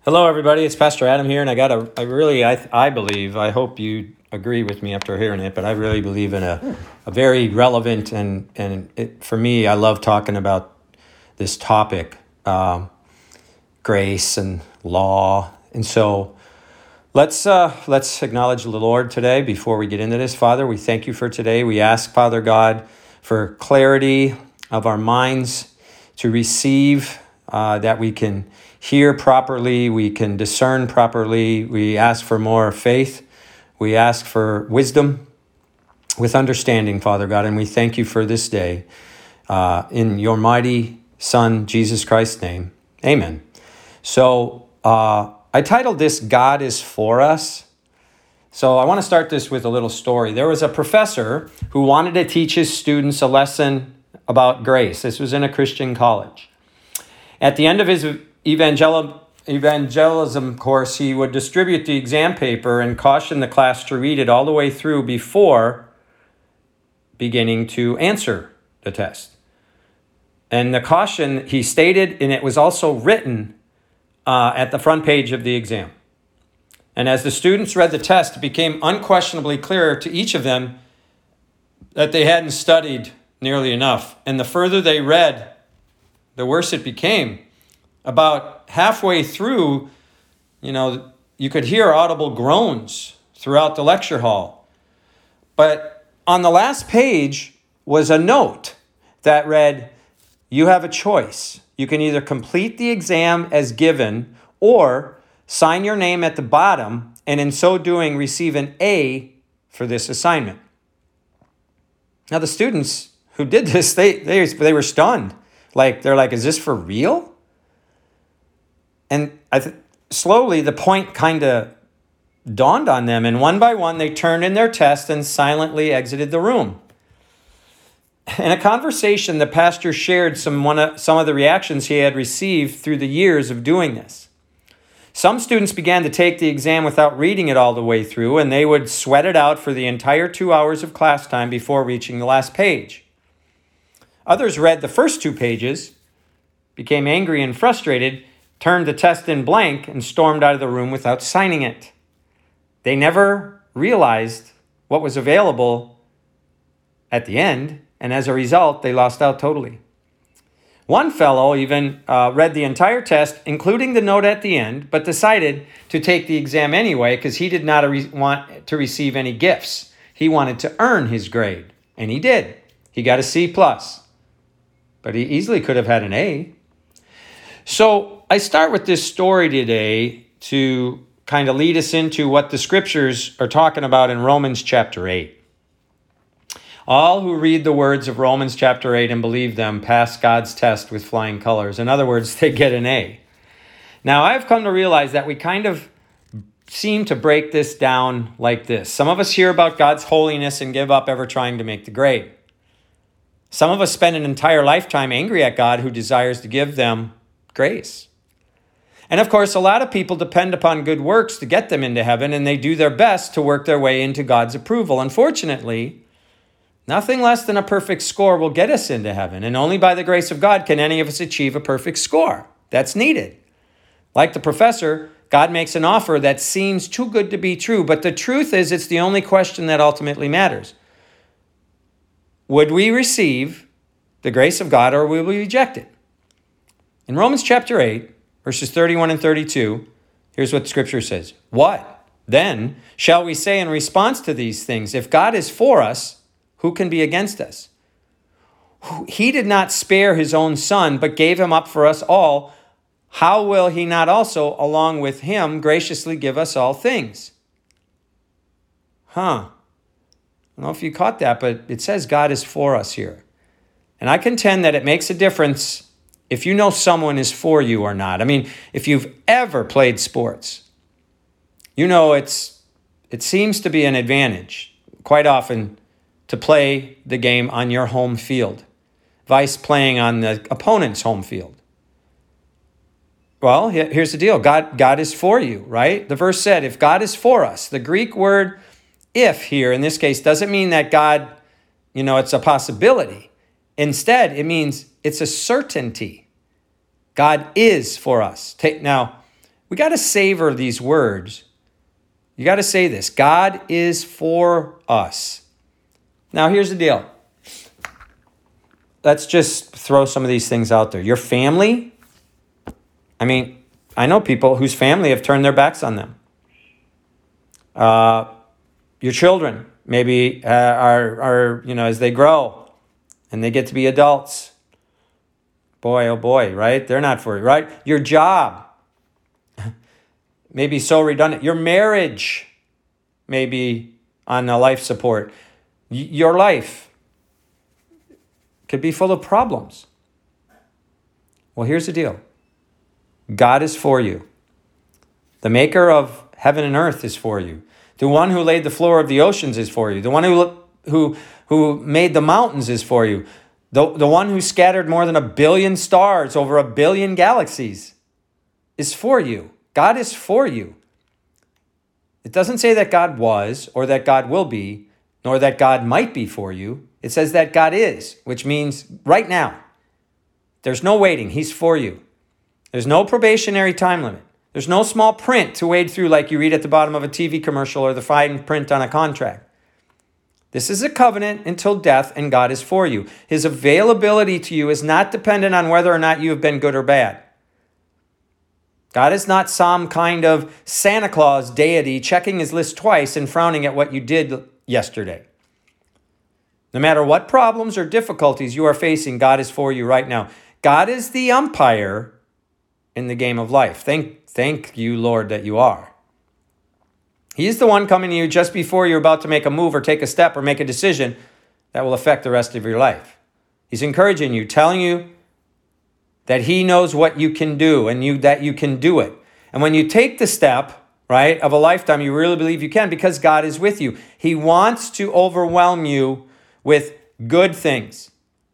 Hello, everybody. It's Pastor Adam here, and I believe, I hope you agree with me after hearing it, but I really believe in a very relevant for me, I love talking about this topic, grace and law. And so let's acknowledge the Lord today before we get into this. Father, we thank you for today. We ask, Father God, for clarity of our minds to receive, that we can hear properly, we can discern properly. We ask for more faith. We ask for wisdom with understanding, Father God, and we thank you for this day. In your mighty Son, Jesus Christ's name, amen. So I titled this, God is for Us. So I want to start this with a little story. There was a professor who wanted to teach his students a lesson about grace. This was in a Christian college. At the end of his evangelism course, he would distribute the exam paper and caution the class to read it all the way through before beginning to answer the test. And the caution, he stated, and it was also written at the front page of the exam. And as the students read the test, it became unquestionably clear to each of them that they hadn't studied nearly enough. And the further they read, the worse it became. About halfway through, you could hear audible groans throughout the lecture hall. But on the last page was a note that read, you have a choice. You can either complete the exam as given or sign your name at the bottom and in so doing receive an A for this assignment. Now the students who did this, they were stunned. They're like, is this for real? And slowly the point kind of dawned on them, and one by one they turned in their test and silently exited the room. In a conversation, the pastor shared some of the reactions he had received through the years of doing this. Some students began to take the exam without reading it all the way through, and they would sweat it out for the entire 2 hours of class time before reaching the last page. Others read the first 2 pages, became angry and frustrated, turned the test in blank, and stormed out of the room without signing it. They never realized what was available at the end, and as a result, they lost out totally. One fellow even read the entire test, including the note at the end, but decided to take the exam anyway because he did not want to receive any gifts. He wanted to earn his grade, and he did. He got a C+. But he easily could have had an A. So I start with this story today to kind of lead us into what the scriptures are talking about in Romans chapter 8. All who read the words of Romans chapter 8 and believe them pass God's test with flying colors. In other words, they get an A. Now, I've come to realize that we kind of seem to break this down like this. Some of us hear about God's holiness and give up ever trying to make the grade. Some of us spend an entire lifetime angry at God who desires to give them grace. And of course, a lot of people depend upon good works to get them into heaven, and they do their best to work their way into God's approval. Unfortunately, nothing less than a perfect score will get us into heaven, and only by the grace of God can any of us achieve a perfect score. That's needed. Like the professor, God makes an offer that seems too good to be true, but the truth is it's the only question that ultimately matters. Would we receive the grace of God or will we reject it? In Romans chapter 8, verses 31 and 32, here's what Scripture says. What then shall we say in response to these things? If God is for us, who can be against us? He did not spare his own Son, but gave him up for us all. How will he not also, along with him, graciously give us all things? I don't know if you caught that, but it says God is for us here. And I contend that it makes a difference if you know someone is for you or not. I mean, if you've ever played sports, you know it seems to be an advantage quite often to play the game on your home field, vice playing on the opponent's home field. Well, here's the deal. God is for you, right? The verse said, if God is for us, the Greek word if here in this case doesn't mean that God, it's a possibility. Instead, it means it's a certainty. God is for us. Now, we got to savor these words. You got to say this. God is for us. Now, here's the deal. Let's just throw some of these things out there. Your family, I know people whose family have turned their backs on them. Your children maybe are as they grow and they get to be adults. Boy, oh boy, right? They're not for you, right? Your job may be so redundant. Your marriage may be on a life support. Your life could be full of problems. Well, here's the deal. God is for you. The maker of heaven and earth is for you. The one who laid the floor of the oceans is for you. The one who made the mountains is for you. The one who scattered more than 1 billion stars over 1 billion galaxies is for you. God is for you. It doesn't say that God was or that God will be, nor that God might be for you. It says that God is, which means right now. There's no waiting. He's for you. There's no probationary time limit. There's no small print to wade through like you read at the bottom of a TV commercial or the fine print on a contract. This is a covenant until death, and God is for you. His availability to you is not dependent on whether or not you have been good or bad. God is not some kind of Santa Claus deity checking his list twice and frowning at what you did yesterday. No matter what problems or difficulties you are facing, God is for you right now. God is the umpire in the game of life. Thank you, Lord, that you are. He is the one coming to you just before you're about to make a move or take a step or make a decision that will affect the rest of your life. He's encouraging you, telling you that he knows what you can do and that you can do it. And when you take the step, right, of a lifetime, you really believe you can because God is with you. He wants to overwhelm you with good things.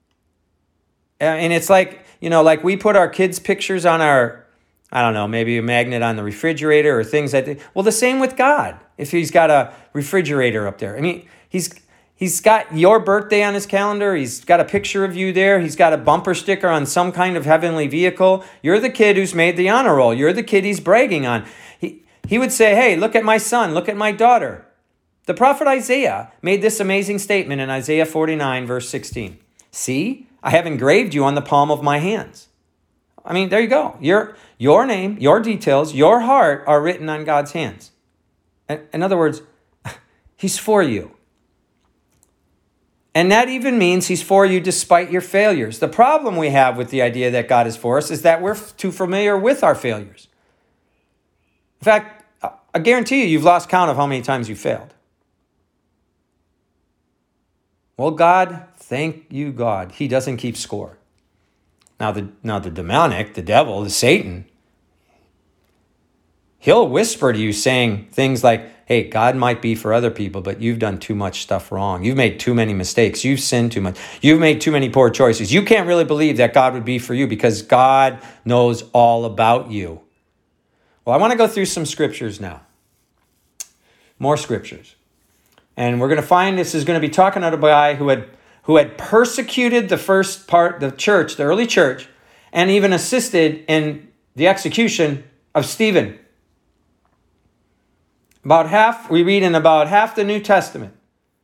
And it's like we put our kids' pictures on our, maybe a magnet on the refrigerator or things well, the same with God. If he's got a refrigerator up there. He's got your birthday on his calendar. He's got a picture of you there. He's got a bumper sticker on some kind of heavenly vehicle. You're the kid who's made the honor roll. You're the kid he's bragging on. He would say, hey, look at my son. Look at my daughter. The prophet Isaiah made this amazing statement in Isaiah 49, verse 16. See, I have engraved you on the palm of my hands. There you go. Your name, your details, your heart are written on God's hands. In other words, he's for you. And that even means he's for you despite your failures. The problem we have with the idea that God is for us is that we're too familiar with our failures. In fact, I guarantee you've lost count of how many times you failed. Well, God, thank you, God. He doesn't keep score. Now the demonic, the devil, the Satan, he'll whisper to you saying things like, hey, God might be for other people, but you've done too much stuff wrong. You've made too many mistakes. You've sinned too much. You've made too many poor choices. You can't really believe that God would be for you because God knows all about you. Well, I want to go through some scriptures now. More scriptures. And we're going to find this is going to be talking about a guy who had persecuted the first part, the church, the early church, and even assisted in the execution of Stephen. We read in about half the New Testament.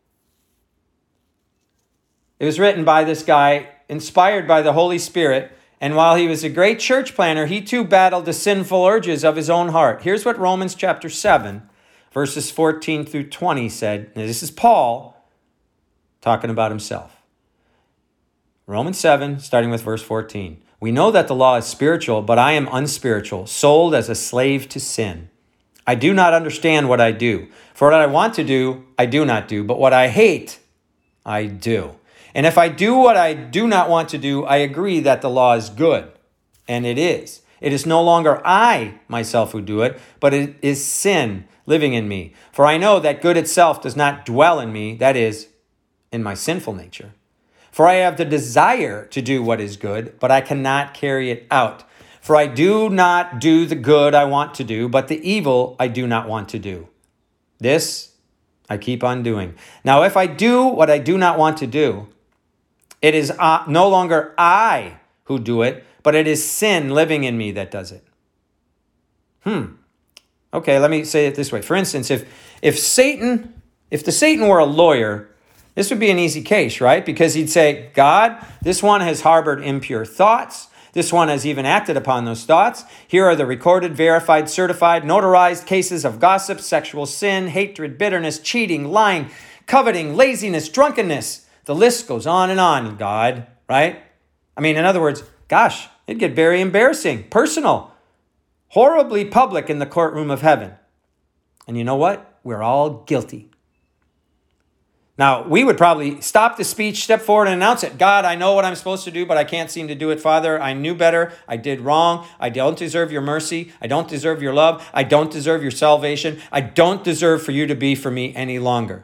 It was written by this guy, inspired by the Holy Spirit, and while he was a great church planner, he too battled the sinful urges of his own heart. Here's what Romans chapter 7, verses 14 through 20 said. Now, this is Paul talking about himself. Romans 7, starting with verse 14. We know that the law is spiritual, but I am unspiritual, sold as a slave to sin. I do not understand what I do. For what I want to do, I do not do. But what I hate, I do. And if I do what I do not want to do, I agree that the law is good. And it is. It is no longer I, myself, who do it, but it is sin living in me. For I know that good itself does not dwell in me, that is, in my sinful nature. For I have the desire to do what is good, but I cannot carry it out. For I do not do the good I want to do, but the evil I do not want to do. This I keep on doing. Now, if I do what I do not want to do, it is no longer I who do it, but it is sin living in me that does it. Okay, let me say it this way. For instance, if the Satan were a lawyer, this would be an easy case, right? Because he'd say, God, this one has harbored impure thoughts. This one has even acted upon those thoughts. Here are the recorded, verified, certified, notarized cases of gossip, sexual sin, hatred, bitterness, cheating, lying, coveting, laziness, drunkenness. The list goes on, God, right? I mean, in other words, gosh, it'd get very embarrassing, personal, horribly public in the courtroom of heaven. And you know what? We're all guilty. Now, we would probably stop the speech, step forward and announce it. God, I know what I'm supposed to do, but I can't seem to do it. Father, I knew better. I did wrong. I don't deserve your mercy. I don't deserve your love. I don't deserve your salvation. I don't deserve for you to be for me any longer.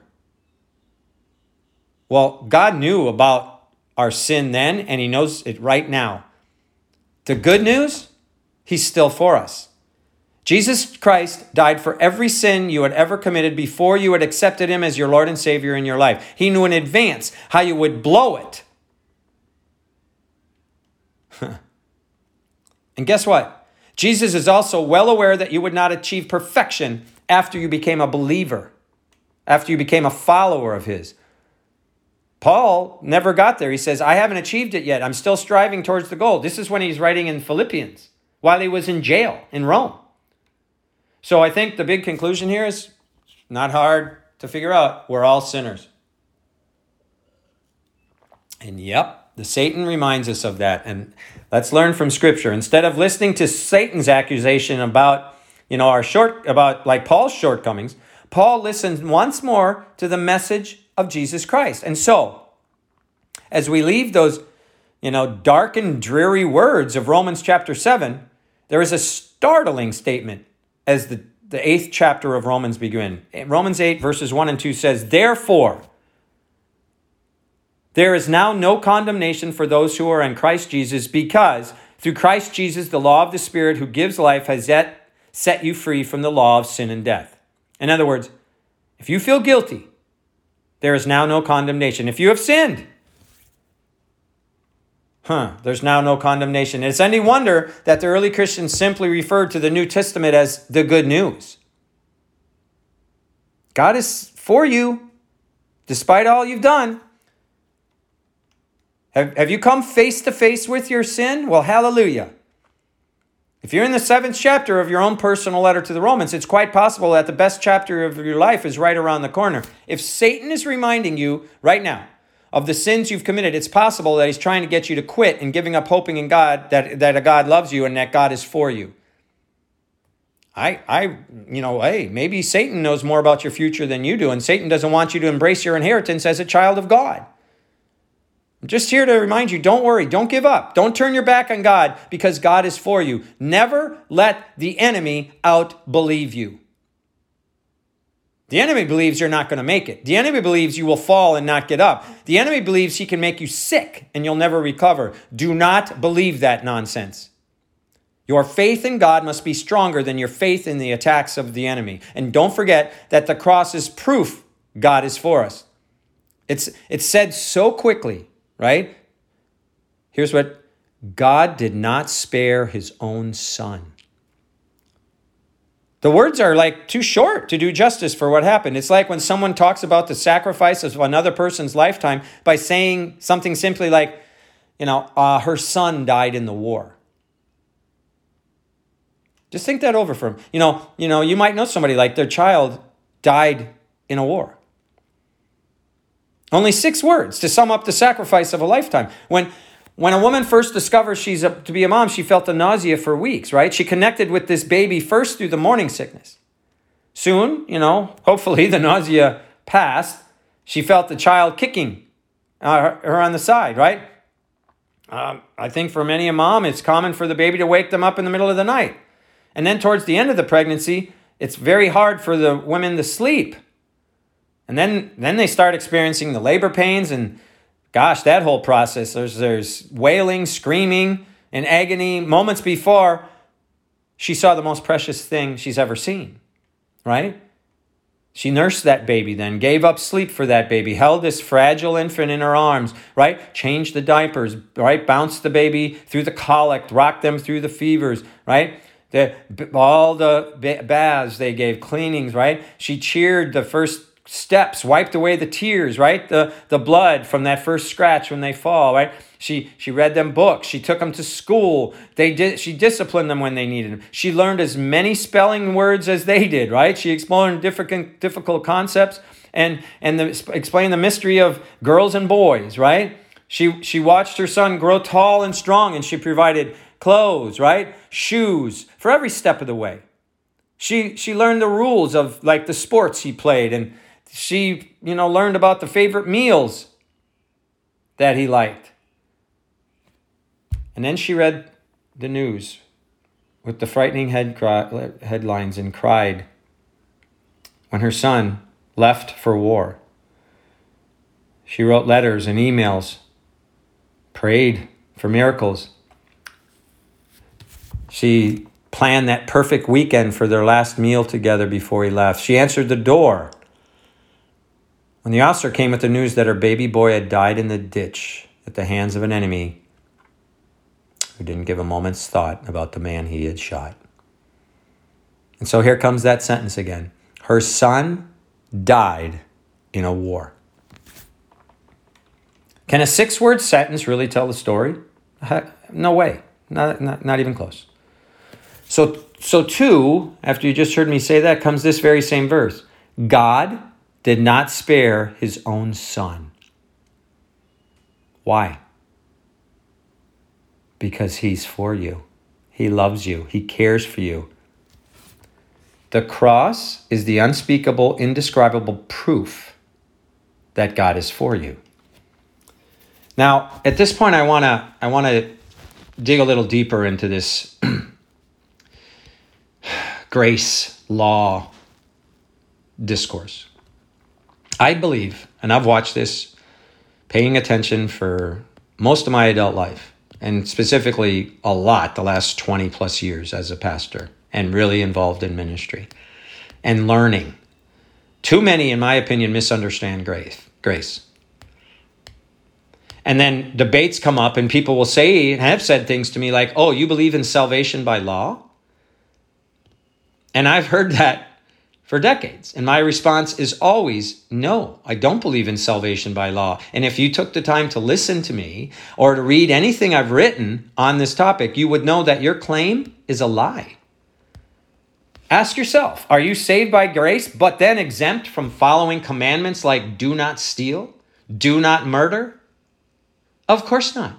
Well, God knew about our sin then, and he knows it right now. The good news, he's still for us. Jesus Christ died for every sin you had ever committed before you had accepted him as your Lord and Savior in your life. He knew in advance how you would blow it. And guess what? Jesus is also well aware that you would not achieve perfection after you became a believer, after you became a follower of his. Paul never got there. He says, I haven't achieved it yet. I'm still striving towards the goal. This is when he's writing in Philippians while he was in jail in Rome. So I think the big conclusion here is not hard to figure out. We're all sinners. And yep, the Satan reminds us of that. And let's learn from Scripture. Instead of listening to Satan's accusation about, like Paul's shortcomings, Paul listens once more to the message of Jesus Christ. And so, as we leave those, dark and dreary words of Romans chapter 7, there is a startling statement as the 8th chapter of Romans begin. Romans 8 verses 1 and 2 says, Therefore, there is now no condemnation for those who are in Christ Jesus, because through Christ Jesus, the law of the Spirit who gives life has yet set you free from the law of sin and death. In other words, if you feel guilty, there is now no condemnation. If you have sinned, there's now no condemnation. It's any wonder that the early Christians simply referred to the New Testament as the good news. God is for you, despite all you've done. Have you come face to face with your sin? Well, hallelujah. If you're in the 7th chapter of your own personal letter to the Romans, it's quite possible that the best chapter of your life is right around the corner. If Satan is reminding you right now of the sins you've committed, it's possible that he's trying to get you to quit and giving up hoping in God that a God loves you and that God is for you. Hey, maybe Satan knows more about your future than you do, and Satan doesn't want you to embrace your inheritance as a child of God. I'm just here to remind you, don't worry, don't give up. Don't turn your back on God because God is for you. Never let the enemy outbelieve you. The enemy believes you're not going to make it. The enemy believes you will fall and not get up. The enemy believes he can make you sick and you'll never recover. Do not believe that nonsense. Your faith in God must be stronger than your faith in the attacks of the enemy. And don't forget that the cross is proof God is for us. It's said so quickly, right? Here's what: God did not spare his own son. The words are like too short to do justice for what happened. It's like when someone talks about the sacrifice of another person's lifetime by saying something simply like, her son died in the war. Just think that over for him. You might know somebody like their child died in a war. Only 6 words to sum up the sacrifice of a lifetime. When a woman first discovers she's to be a mom, she felt the nausea for weeks, right? She connected with this baby first through the morning sickness. Soon, hopefully the nausea passed. She felt the child kicking her on the side, right? I think for many a mom, it's common for the baby to wake them up in the middle of the night. And then towards the end of the pregnancy, it's very hard for the women to sleep. And then they start experiencing the labor pains, and gosh, that whole process, there's wailing, screaming, and agony. Moments before, she saw the most precious thing she's ever seen, right? She nursed that baby then, gave up sleep for that baby, held this fragile infant in her arms, right? Changed the diapers, right? Bounced the baby through the colic, rocked them through the fevers, right? All the baths they gave, cleanings, right? She cheered the first steps, wiped away the tears, right? The blood from that first scratch when they fall, right? She read them books. She took them to school. She disciplined them when they needed them. She learned as many spelling words as they did, right? She explored difficult concepts and explained the mystery of girls and boys, right? She watched her son grow tall and strong, and she provided clothes, right? Shoes for every step of the way. She learned the rules of like the sports he played, and she, learned about the favorite meals that he liked. And then she read the news with the frightening headlines and cried when her son left for war. She wrote letters and emails, prayed for miracles. She planned that perfect weekend for their last meal together before he left. She answered the door when the officer came with the news that her baby boy had died in the ditch at the hands of an enemy who didn't give a moment's thought about the man he had shot. And so here comes that sentence again. Her son died in a war. Can a 6-word sentence really tell the story? No way. Not even close. So two, after you just heard me say that, comes this very same verse. God did not spare his own son. Why? Because he's for you. He loves you. He cares for you. The cross is the unspeakable, indescribable proof that God is for you. Now, at this point, I want to dig a little deeper into this grace law discourse. I believe, and I've watched this, paying attention for most of my adult life, and specifically a lot the last 20 plus years as a pastor, and really involved in ministry and learning. Too many, in my opinion, misunderstand grace. And then debates come up and people will say and have said things to me like, oh, you believe in salvation by law? And I've heard that for decades. And my response is always, no, I don't believe in salvation by law. And if you took the time to listen to me or to read anything I've written on this topic, you would know that your claim is a lie. Ask yourself, are you saved by grace, but then exempt from following commandments like do not steal, do not murder? Of course not.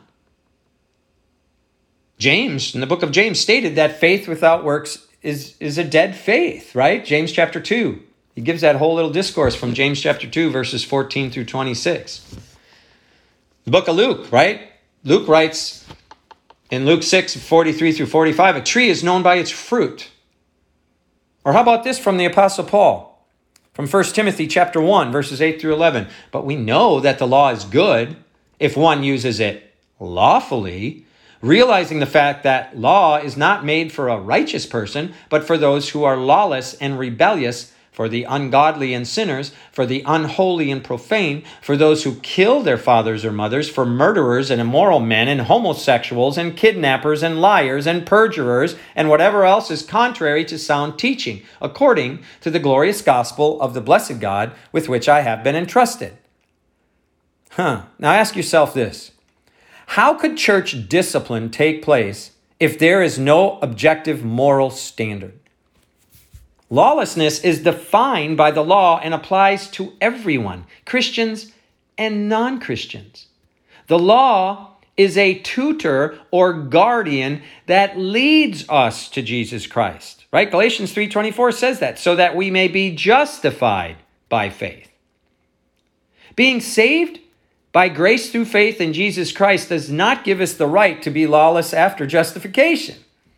James, in the book of James, stated that faith without works is a dead faith, right? James chapter 2. He gives that whole little discourse from James chapter 2, verses 14 through 26. The book of Luke, right? Luke writes in Luke 6, 43 through 45, a tree is known by its fruit. Or how about this from the Apostle Paul? From 1 Timothy chapter 1, verses 8 through 11. But we know that the law is good if one uses it lawfully, realizing the fact that law is not made for a righteous person, but for those who are lawless and rebellious, for the ungodly and sinners, for the unholy and profane, for those who kill their fathers or mothers, for murderers and immoral men and homosexuals and kidnappers and liars and perjurers and whatever else is contrary to sound teaching, according to the glorious gospel of the blessed God with which I have been entrusted. Now ask yourself this. How could church discipline take place if there is no objective moral standard? Lawlessness is defined by the law and applies to everyone, Christians and non-Christians. The law is a tutor or guardian that leads us to Jesus Christ, right? Galatians 3:24 says that, so that we may be justified by faith. Being saved by grace through faith in Jesus Christ does not give us the right to be lawless after justification.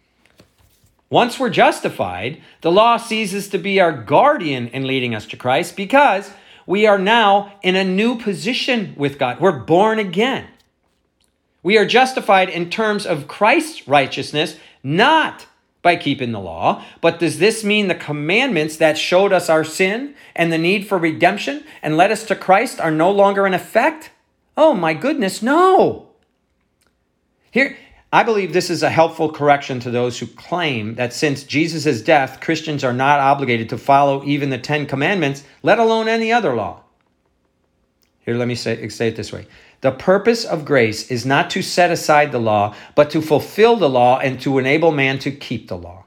Once we're justified, the law ceases to be our guardian in leading us to Christ because we are now in a new position with God. We're born again. We are justified in terms of Christ's righteousness, not by keeping the law. But does this mean the commandments that showed us our sin and the need for redemption and led us to Christ are no longer in effect? Oh my goodness, no. Here, I believe this is a helpful correction to those who claim that since Jesus' death, Christians are not obligated to follow even the 10 commandments, let alone any other law. Here, let me say it this way. The purpose of grace is not to set aside the law, but to fulfill the law and to enable man to keep the law.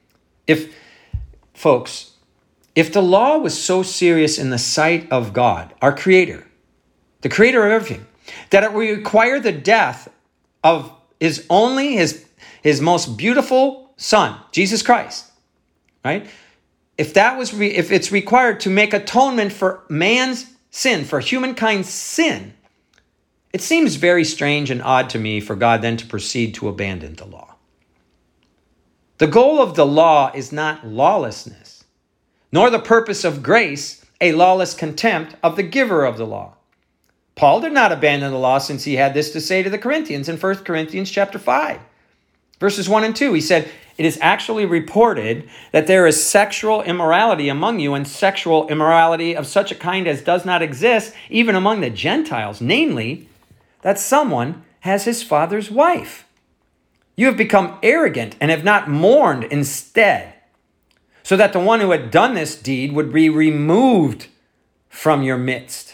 Folks, if the law was so serious in the sight of God, our Creator, the Creator of everything, that it would require the death of his most beautiful Son, Jesus Christ, right? If it's required to make atonement for man's sin, for humankind's sin, it seems very strange and odd to me for God then to proceed to abandon the law. The goal of the law is not lawlessness, nor the purpose of grace a lawless contempt of the giver of the law. Paul did not abandon the law since he had this to say to the Corinthians in 1 Corinthians chapter 5, verses 1 and 2. He said, "It is actually reported that there is sexual immorality among you, and sexual immorality of such a kind as does not exist even among the Gentiles, namely, that someone has his father's wife. You have become arrogant and have not mourned instead, so that the one who had done this deed would be removed from your midst."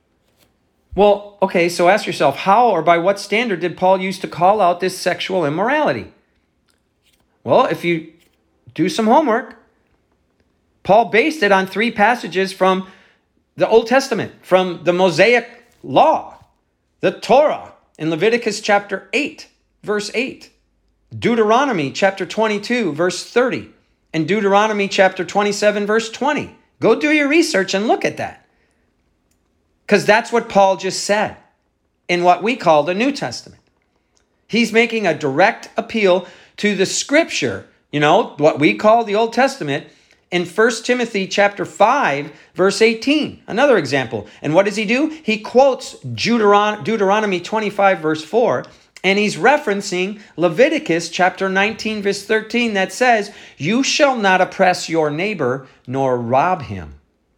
Well, okay, so ask yourself, how or by what standard did Paul use to call out this sexual immorality? Well, if you do some homework, Paul based it on 3 passages from the Old Testament, from the Mosaic Law, the Torah, in Leviticus chapter 8, verse 8, Deuteronomy chapter 22, verse 30, and Deuteronomy chapter 27, verse 20. Go do your research and look at that. Because that's what Paul just said in what we call the New Testament. He's making a direct appeal to the scripture, what we call the Old Testament, in 1 Timothy chapter 5, verse 18. Another example. And what does he do? He quotes Deuteronomy 25, verse 4, and he's referencing Leviticus chapter 19, verse 13, that says, "You shall not oppress your neighbor nor rob him."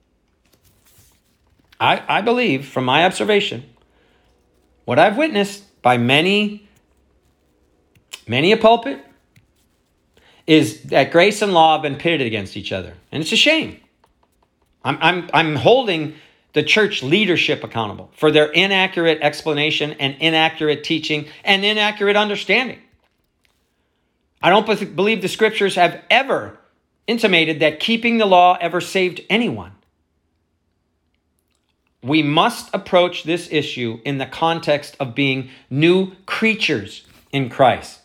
I believe, from my observation, what I've witnessed by many a pulpit is that grace and law have been pitted against each other. And it's a shame. I'm holding the church leadership accountable for their inaccurate explanation and inaccurate teaching and inaccurate understanding. I don't believe the scriptures have ever intimated that keeping the law ever saved anyone. We must approach this issue in the context of being new creatures in Christ.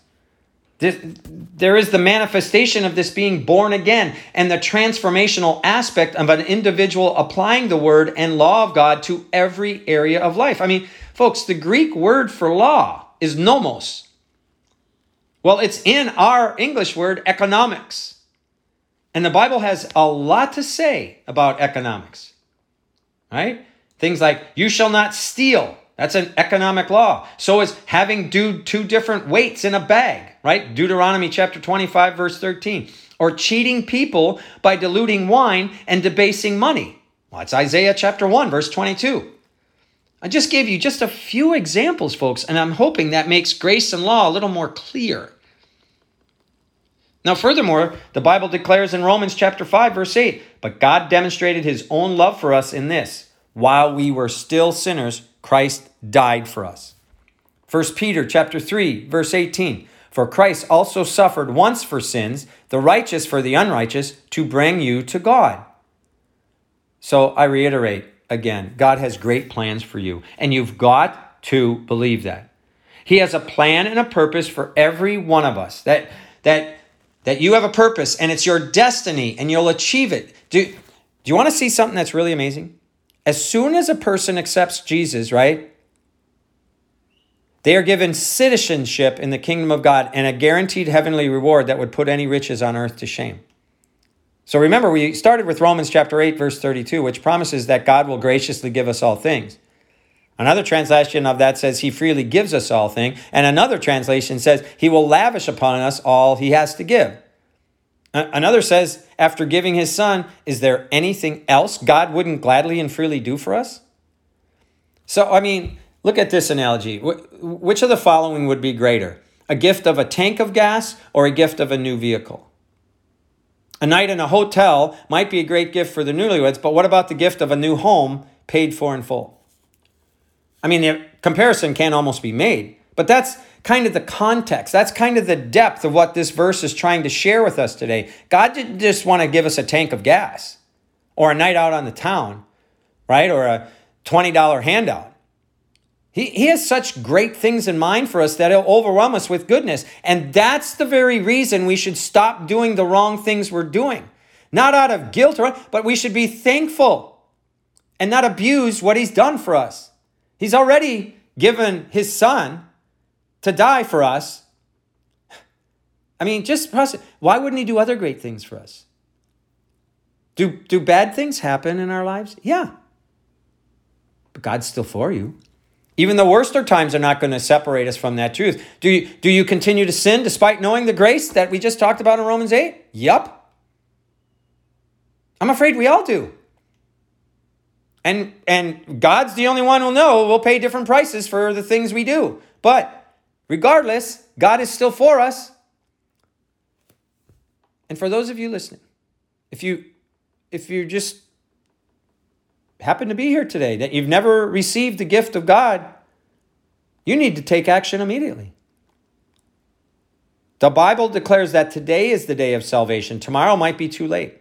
There is the manifestation of this being born again and the transformational aspect of an individual applying the word and law of God to every area of life. I mean, folks, the Greek word for law is nomos. Well, it's in our English word economics. And the Bible has a lot to say about economics, right? Things like, you shall not steal. That's an economic law. So is having two different weights in a bag, right? Deuteronomy chapter 25, verse 13. Or cheating people by diluting wine and debasing money. Well, it's Isaiah chapter 1, verse 22. I just gave you just a few examples, folks, and I'm hoping that makes grace and law a little more clear. Now, furthermore, the Bible declares in Romans chapter 5, verse 8, "But God demonstrated his own love for us in this: while we were still sinners, Christ died for us." 1 Peter chapter 3, verse 18, "For Christ also suffered once for sins, the righteous for the unrighteous, to bring you to God." So I reiterate again, God has great plans for you, and you've got to believe that. He has a plan and a purpose for every one of us, that you have a purpose, and it's your destiny, and you'll achieve it. Do you want to see something that's really amazing? As soon as a person accepts Jesus, right, they are given citizenship in the kingdom of God and a guaranteed heavenly reward that would put any riches on earth to shame. So remember, we started with Romans chapter 8, verse 32, which promises that God will graciously give us all things. Another translation of that says he freely gives us all things. And another translation says he will lavish upon us all he has to give. Another says, after giving his son, is there anything else God wouldn't gladly and freely do for us? So, I mean, look at this analogy. Which of the following would be greater? A gift of a tank of gas or a gift of a new vehicle? A night in a hotel might be a great gift for the newlyweds, but what about the gift of a new home paid for in full? I mean, the comparison can almost be made, but that's kind of the context. That's kind of the depth of what this verse is trying to share with us today. God didn't just want to give us a tank of gas or a night out on the town, right? Or a $20 handout. He has such great things in mind for us that he'll overwhelm us with goodness. And that's the very reason we should stop doing the wrong things we're doing. Not out of guilt, but we should be thankful and not abuse what he's done for us. He's already given his son to die for us. I mean, just process. Why wouldn't he do other great things for us? Do bad things happen in our lives? Yeah. But God's still for you. Even the worst of times are not going to separate us from that truth. Do you continue to sin despite knowing the grace that we just talked about in Romans 8? Yup. I'm afraid we all do. And God's the only one who'll know. We'll pay different prices for the things we do. But regardless, God is still for us. And for those of you listening, if you just happen to be here today, that you've never received the gift of God, you need to take action immediately. The Bible declares that today is the day of salvation. Tomorrow might be too late.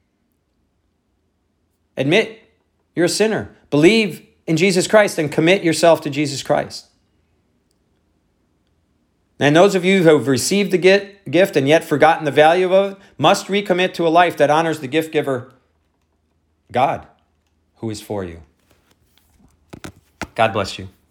Admit you're a sinner. Believe in Jesus Christ and commit yourself to Jesus Christ. And those of you who have received the gift and yet forgotten the value of it must recommit to a life that honors the gift giver, God, who is for you. God bless you.